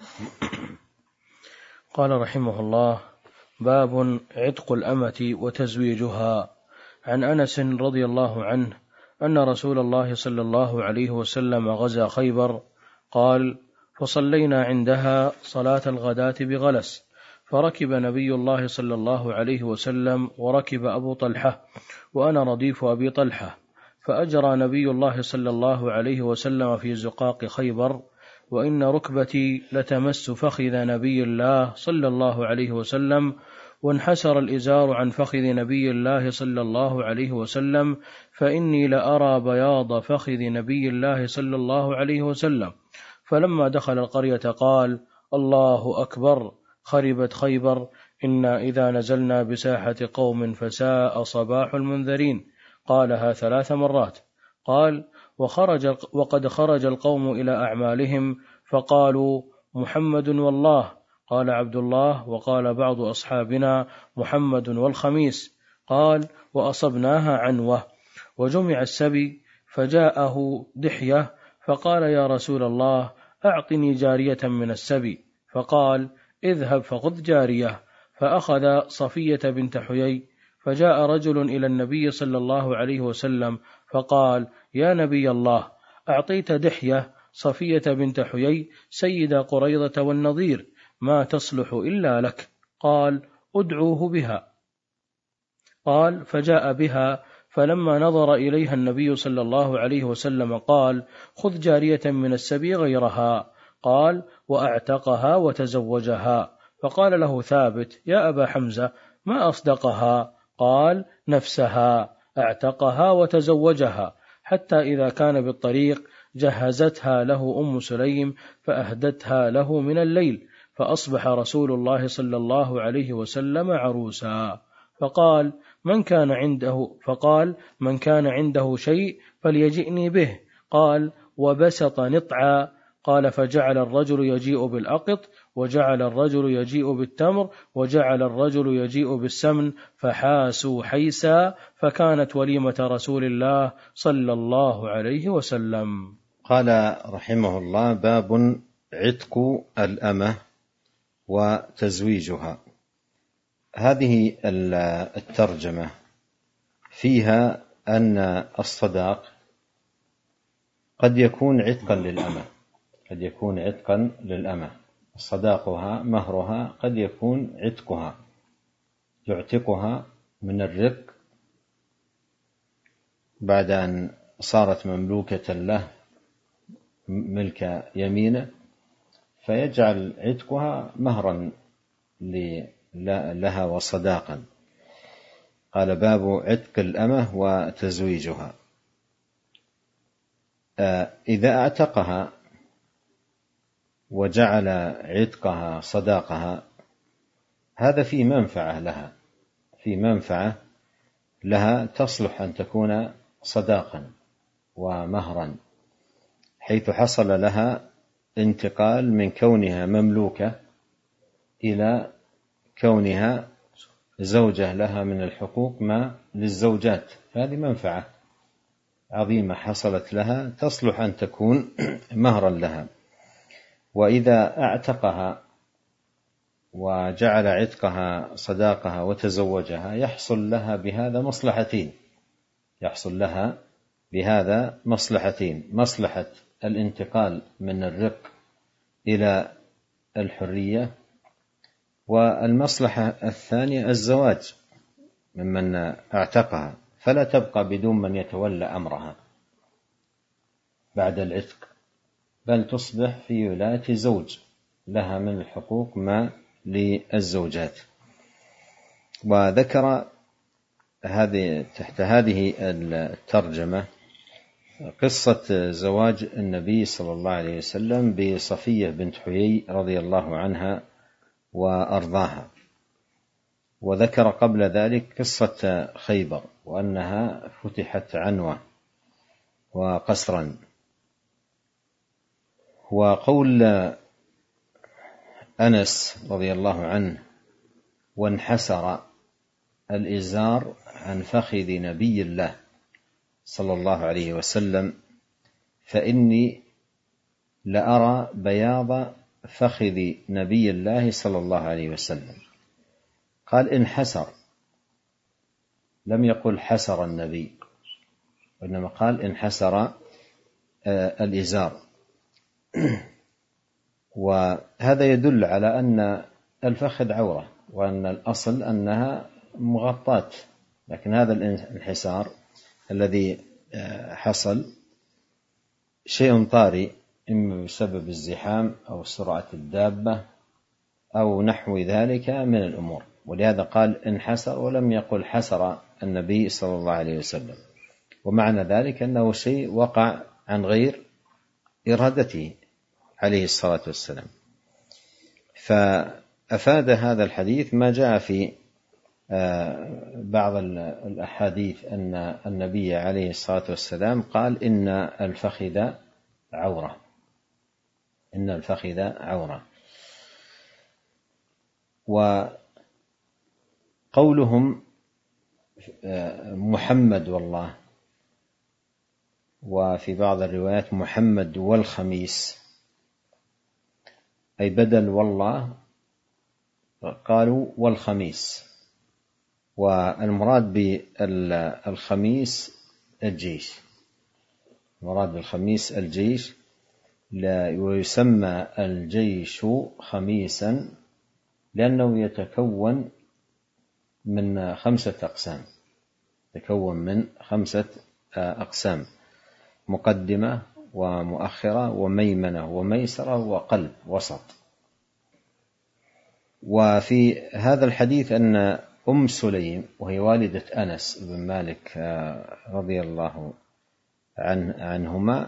قال رحمه الله: باب عتق الأمة وتزويجها. عن أنس رضي الله عنه أن رسول الله صلى الله عليه وسلم غزا خيبر، قال: فصلينا عندها صلاة الغداة بغلس، فركب نبي الله صلى الله عليه وسلم وركب أبو طلحة وأنا رديف أبي طلحة، فأجرى نبي الله صلى الله عليه وسلم في زقاق خيبر، وإن ركبتي لتمس فخذ نبي الله صلى الله عليه وسلم، وانحسر الإزار عن فخذ نبي الله صلى الله عليه وسلم، فإني لأرى بياض فخذ نبي الله صلى الله عليه وسلم. فلما دخل القرية قال: الله أكبر، خربت خيبر، إنا إذا نزلنا بساحة قوم فساء صباح المنذرين. قالها 3 مرات. قال: وقد خرج القوم إلى أعمالهم فقالوا: محمد والله. قال عبد الله: وقال بعض أصحابنا: محمد والخميس. قال: وأصبناها عنوة. وجمع السبي، فجاءه دحية فقال: يا رسول الله، أعطني جارية من السبي. فقال: اذهب فخذ جارية. فأخذ صفية بنت حيي. فجاء رجل إلى النبي صلى الله عليه وسلم فقال: يا نبي الله، أعطيت دحية صفية بنت حيي سيد قريظة والنضير، ما تصلح إلا لك. قال: ادعوه بها. قال: فجاء بها فلما نظر إليها النبي صلى الله عليه وسلم قال: خذ جارية من السبي غيرها. قال: وأعتقها وتزوجها. فقال له ثابت: يا أبا حمزة، ما أصدقها؟ قال: نفسها، أعتقها وتزوجها. حتى إذا كان بالطريق جهزتها له أم سليم فأهدتها له من الليل، فأصبح رسول الله صلى الله عليه وسلم عروسا. فقال: من كان عنده شيء فليجئني به. قال: وبسط نطعا. قال: فجعل الرجل يجيء بالأقط، وجعل الرجل يجيء بالتمر، وجعل الرجل يجيء بالسمن، فحاسوا حيسا، فكانت وليمة رسول الله صلى الله عليه وسلم. قال رحمه الله: باب عتق الأمة وتزويجها. هذه الترجمة فيها أن الصداق قد يكون عتقا للأمة، صداقها مهرها قد يكون عتقها، يعتقها من الرق بعد أن صارت مملوكة له ملك يمينه، فيجعل عتقها مهرا لها وصداقا. قال: باب عتق الأمة وتزويجها. إذا اعتقها وجعل عتقها صداقها، هذا في منفعة لها تصلح أن تكون صداقا ومهرا، حيث حصل لها انتقال من كونها مملوكة إلى كونها زوجة لها من الحقوق ما للزوجات. هذه منفعة عظيمة حصلت لها تصلح أن تكون مهرا لها. وإذا اعتقها وجعل عتقها صداقها وتزوجها يحصل لها بهذا مصلحتين: مصلحة الانتقال من الرق إلى الحرية، والمصلحة الثانية الزواج ممن اعتقها، فلا تبقى بدون من يتولى أمرها بعد العتق، بل تصبح في ولاية زوج لها من الحقوق ما للزوجات. وذكر تحت هذه الترجمة قصة زواج النبي صلى الله عليه وسلم بصفية بنت حيي رضي الله عنها وأرضاها، وذكر قبل ذلك قصة خيبر وأنها فتحت عنوة وقسرا. وقول أنس رضي الله عنه: وانحسر الإزار عن فخذ نبي الله صلى الله عليه وسلم فإني لأرى بياض فخذ نبي الله صلى الله عليه وسلم. قال انحسر، لم يقل حسر النبي، وإنما قال انحسر الإزار. وهذا يدل على أن الفخذ عورة، وأن الأصل أنها مغطاة، لكن هذا الانحسار الذي حصل شيء طارئ، إما بسبب الزحام أو سرعة الدابة أو نحو ذلك من الأمور، ولهذا قال انحسر ولم يقل حسر النبي صلى الله عليه وسلم. ومعنى ذلك أنه شيء وقع عن غير إرادته عليه الصلاة والسلام. فأفاد هذا الحديث ما جاء في بعض الأحاديث أن النبي عليه الصلاة والسلام قال إن الفخذ عورة. وقولهم محمد والله، وفي بعض الروايات محمد والخميس، أي بدل والله قالوا والخميس، والمراد بالخميس الجيش، المراد بالخميس الجيش، ويسمى الجيش خميسا لأنه يتكون من 5 أقسام: يتكون من 5 أقسام: مقدمة ومؤخرة وميمنة وميسرة وقلب وسط. وفي هذا الحديث أن أم سليم وهي والدة أنس بن مالك رضي الله عنهما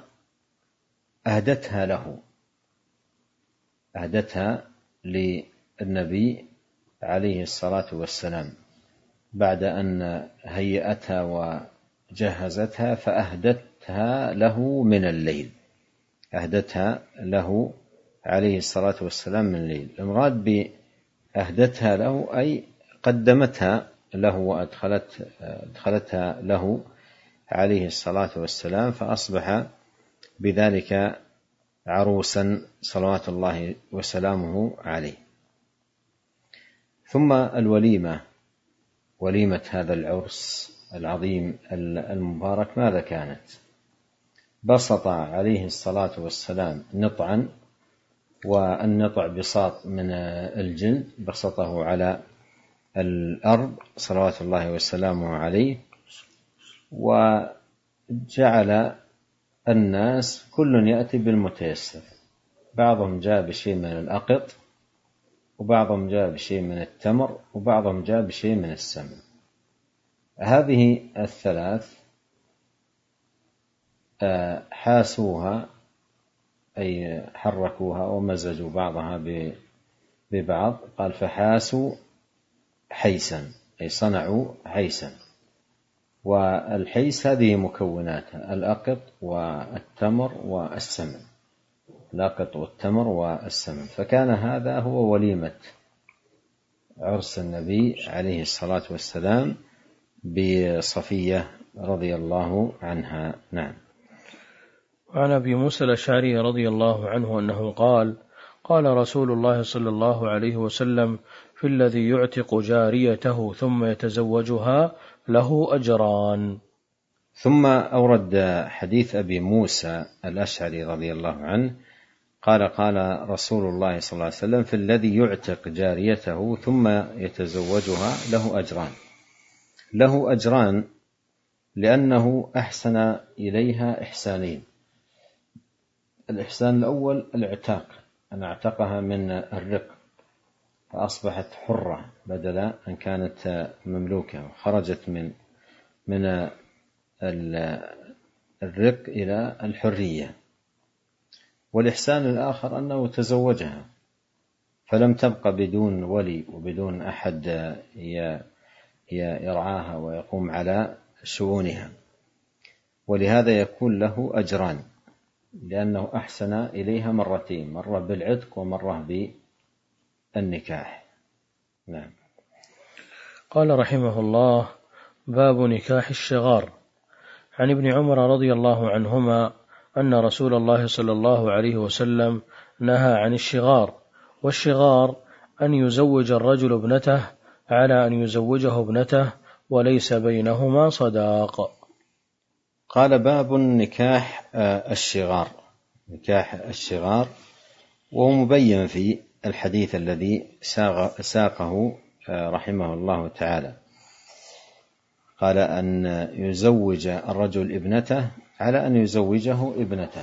أهدتها للنبي عليه الصلاة والسلام بعد أن هيأتها وجهزتها، فأهدتها له من الليل، أهدتها له عليه الصلاة والسلام من الليل. المراد بأهدتها له أي قدمتها له وأدخلتها له عليه الصلاة والسلام، فأصبح بذلك عروسا صلوات الله وسلامه عليه. ثم الوليمة، وليمة هذا العرس العظيم المبارك ماذا كانت؟ بسط عليه الصلاة والسلام نطعا، والنطع بساط من الجلد، بسطه على الأرض صلوات الله وسلامه عليه، وجعل الناس كل يأتي بالمتيسر، بعضهم جاء بشيء من الأقط، وبعضهم جاء بشيء من التمر، وبعضهم جاء بشيء من السمن. هذه الثلاث حاسوها أي حركوها ومزجوا بعضها ببعض، قال فحاسوا حيسا أي صنعوا حيسا. والحيس هذه مكوناتها الأقط والتمر والسمن، الأقط والتمر والسمن. فكان هذا هو وليمة عرس النبي عليه الصلاة والسلام بصفية رضي الله عنها. نعم. وعن أبي موسى الأشعري رضي الله عنه أنه قال: قال رسول الله صلى الله عليه وسلم: في الذي يعتق جاريته ثم يتزوجها له أجران. ثم أورد حديث أبي موسى الأشعري رضي الله عنه قال: قال رسول الله صلى الله عليه وسلم: في الذي يعتق جاريته ثم يتزوجها له أجران. له أجران لأنه أحسن إليها إحسانين. الإحسان الأول الإعتاق، أن أعتقها من الرق فأصبحت حرة بدل أن كانت مملوكة، وخرجت من الرق إلى الحرية. والإحسان الآخر أنه تزوجها فلم تبق بدون ولي وبدون أحد يرعاها ويقوم على شؤونها، ولهذا يكون له أجران، لأنه أحسن إليها مرتين، مرة بالعتق ومرة بالنكاح. نعم. قال رحمه الله: باب نكاح الشغار. عن ابن عمر رضي الله عنهما أن رسول الله صلى الله عليه وسلم نهى عن الشغار. والشغار أن يزوج الرجل ابنته على أن يزوجه ابنته وليس بينهما صداق. قال: باب نكاح الشغار. نكاح الشغار، وهو مبين في الحديث الذي ساقه رحمه الله تعالى. قال: أن يزوج الرجل ابنته على أن يزوجه ابنته.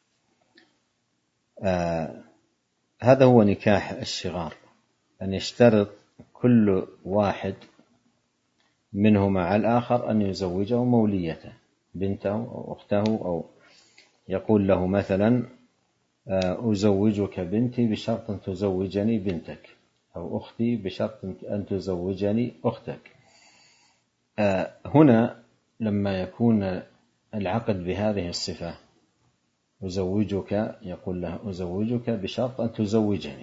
هذا هو نكاح الشغار، أن يشترط كل واحد منهما على الآخر أن يزوجه موليته، بنته أو أخته، أو يقول له مثلا: أزوجك بنتي بشرط أن تزوجني بنتك، أو أختي بشرط أن تزوجني أختك. هنا لما يكون العقد بهذه الصفة، أزوجك، يقول له: أزوجك بشرط أن تزوجني،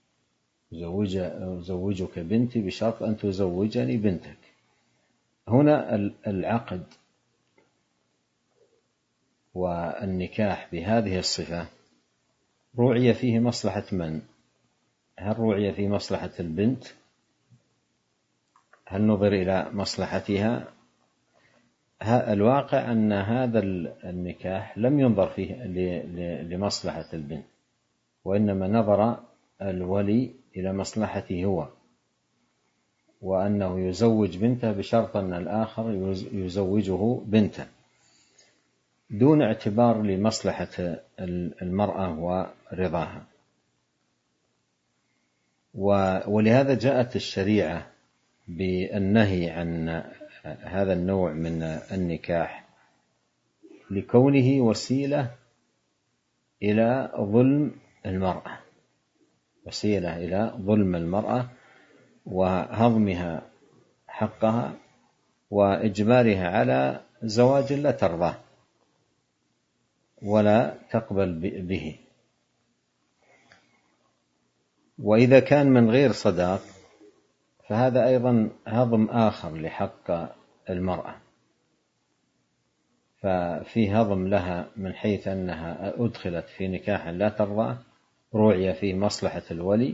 أزوجك بنتي بشرط أن تزوجني بنتك. هنا العقد والنكاح بهذه الصفة روعي فيه مصلحة من؟ هل روعي في مصلحة البنت؟ هل نظر إلى مصلحتها؟ الواقع أن هذا النكاح لم ينظر فيه لمصلحة البنت، وإنما نظر الولي إلى مصلحته هو، وأنه يزوج بنته بشرط أن الآخر يزوجه بنته دون اعتبار لمصلحة المرأة ورضاها. ولهذا جاءت الشريعة بالنهي عن هذا النوع من النكاح لكونه وسيلة إلى ظلم المرأة، وسيلة إلى ظلم المرأة وهضمها حقها وإجبارها على زواج لا ترضاه ولا تقبل به. وإذا كان من غير صداق فهذا أيضا هضم آخر لحق المرأة، ففي هضم لها من حيث أنها أدخلت في نكاح لا ترضاه روعي فيه مصلحة الولي،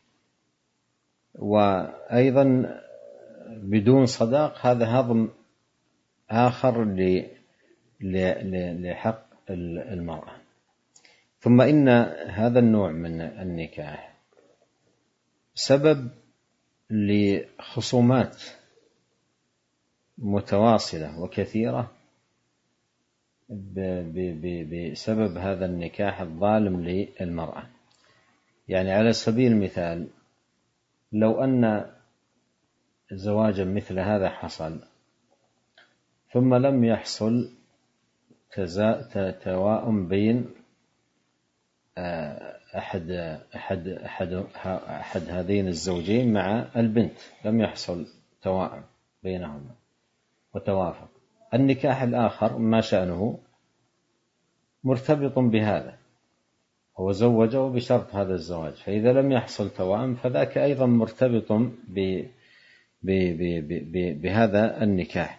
وأيضا بدون صداق هذا هضم آخر لحق المرأة. ثم إن هذا النوع من النكاح سبب لخصومات متواصلة وكثيرة بسبب هذا النكاح الظالم للمرأة. يعني على سبيل المثال لو أن زواجا مثل هذا حصل ثم لم يحصل توائم بين أحد هذين الزوجين مع البنت، لم يحصل توائم بينهما وتوافق، النكاح الآخر ما شأنه مرتبط بهذا، هو زوجه بشرط هذا الزواج، فإذا لم يحصل توائم فذاك أيضا مرتبط بهذا النكاح.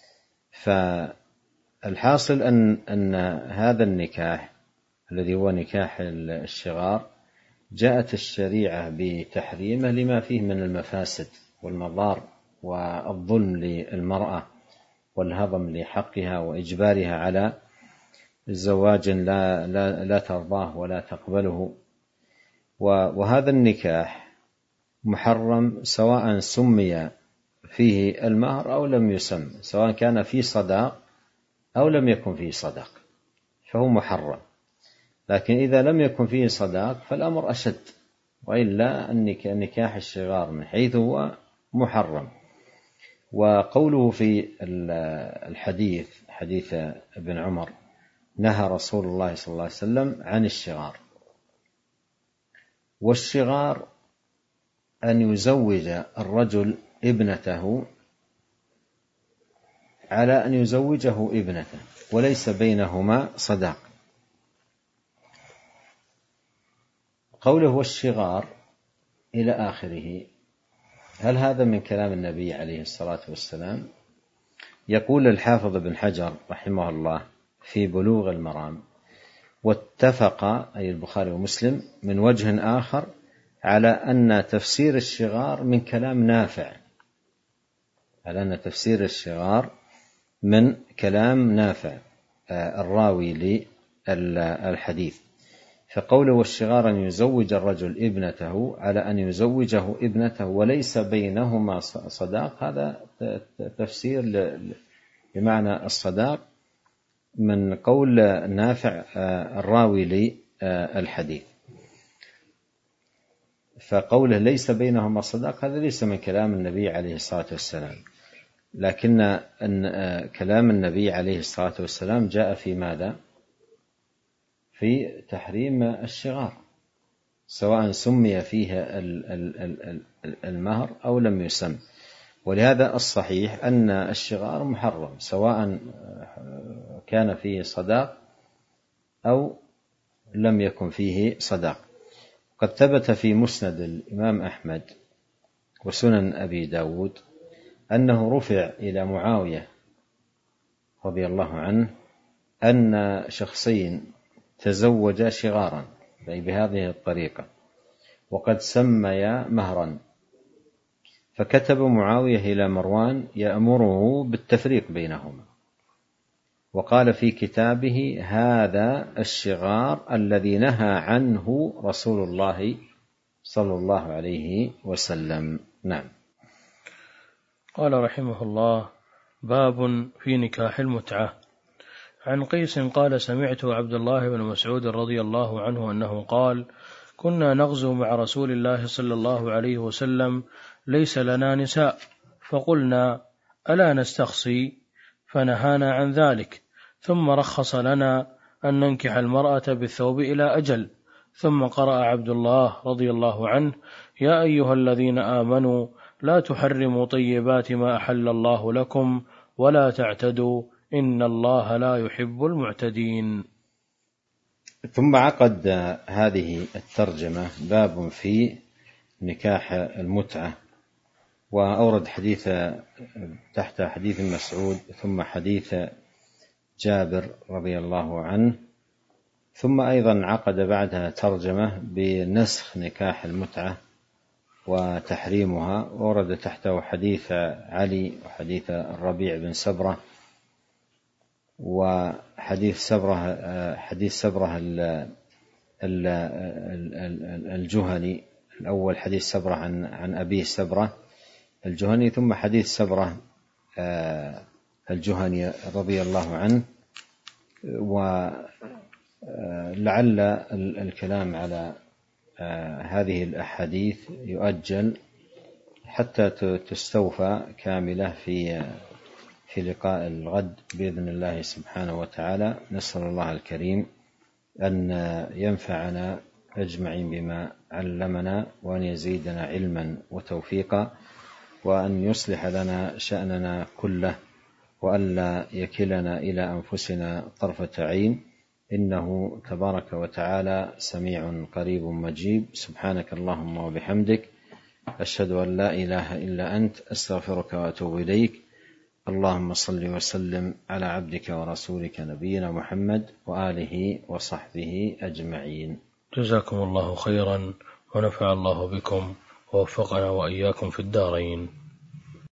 فالحاصل أن هذا النكاح الذي هو نكاح الشغار جاءت الشريعة بتحريمه لما فيه من المفاسد والمضار والظلم للمرأة والهضم لحقها وإجبارها على الزواج لا ترضاه ولا تقبله. وهذا النكاح محرم سواء سمي فيه المهر أو لم يسم، سواء كان فيه صداق أو لم يكن فيه صداق فهو محرم. لكن إذا لم يكن فيه صداق فالأمر أشد، وإلا النكاح الشغار من حيث هو محرم. وقوله في الحديث حديث ابن عمر نهى رسول الله صلى الله عليه وسلم عن الشغار، والشغار أن يزوج الرجل ابنته على أن يزوجه ابنته وليس بينهما صداق. قوله والشغار إلى آخره، هل هذا من كلام النبي عليه الصلاة والسلام؟ يقول الحافظ ابن حجر رحمه الله في بلوغ المرام: واتفق أي البخاري ومسلم من وجه آخر على أن تفسير الشغار من كلام نافع، على أن تفسير الشغار من كلام نافع الراوي للحديث. فقوله والشغار أن يزوج الرجل ابنته على أن يزوجه ابنته وليس بينهما صداق، هذا تفسير بمعنى الصداق من قول نافع الراوي للحديث. فقوله ليس بينهما صداق هذا ليس من كلام النبي عليه الصلاة والسلام، لكن كلام النبي عليه الصلاة والسلام جاء في ماذا؟ في تحريم الشغار سواء سمي فيها المهر أو لم يسم. ولهذا الصحيح أن الشغار محرم سواء كان فيه صداق أو لم يكن فيه صداق. قد ثبت في مسند الإمام أحمد وسنن أبي داود أنه رفع إلى معاوية رضي الله عنه أن شخصين تزوجا شغارا بهذه الطريقة وقد سميا مهرا، فكتب معاوية إلى مروان يأمره بالتفريق بينهما، وقال في كتابه: هذا الشغار الذي نهى عنه رسول الله صلى الله عليه وسلم. نعم. قال رحمه الله: باب في نكاح المتعة. عن قيس قال: سمعت عبد الله بن مسعود رضي الله عنه أنه قال: كنا نغزو مع رسول الله صلى الله عليه وسلم، ليس لنا نساء، فقلنا: ألا نستخصي؟ فنهانا عن ذلك، ثم رخص لنا أن ننكح المرأة بالثوب إلى أجل. ثم قرأ عبد الله رضي الله عنه: يا أيها الذين آمنوا لا تحرموا طيبات ما أحل الله لكم ولا تعتدوا إن الله لا يحب المعتدين. ثم عقد هذه الترجمة باب في نكاح المتعة، وأورد حديث تحت حديث مسعود، ثم حديث جابر رضي الله عنه، ثم أيضا عقد بعدها ترجمة بنسخ نكاح المتعة وتحريمها، ورد تحته حديث علي وحديث الربيع بن سبرة وحديث سبرة الجهني. الأول حديث سبرة عن أبيه سبرة الجهني، ثم حديث سبرة الجهني رضي الله عنه. ولعل الكلام على هذه الأحاديث يؤجل حتى تستوفى كاملة في لقاء الغد بإذن الله سبحانه وتعالى. نسأل الله الكريم أن ينفعنا أجمعين بما علمنا، وأن يزيدنا علما وتوفيقا، وأن يصلح لنا شأننا كله، وألا يكلنا إلى أنفسنا طرفة عين، إنه تبارك وتعالى سميع قريب مجيب. سبحانك اللهم وبحمدك، أشهد أن لا إله إلا أنت، أستغفرك وأتوب إليك. اللهم صل وسلم على عبدك ورسولك نبينا محمد وآله وصحبه أجمعين. جزاكم الله خيرا، ونفع الله بكم، ووفقنا وإياكم في الدارين.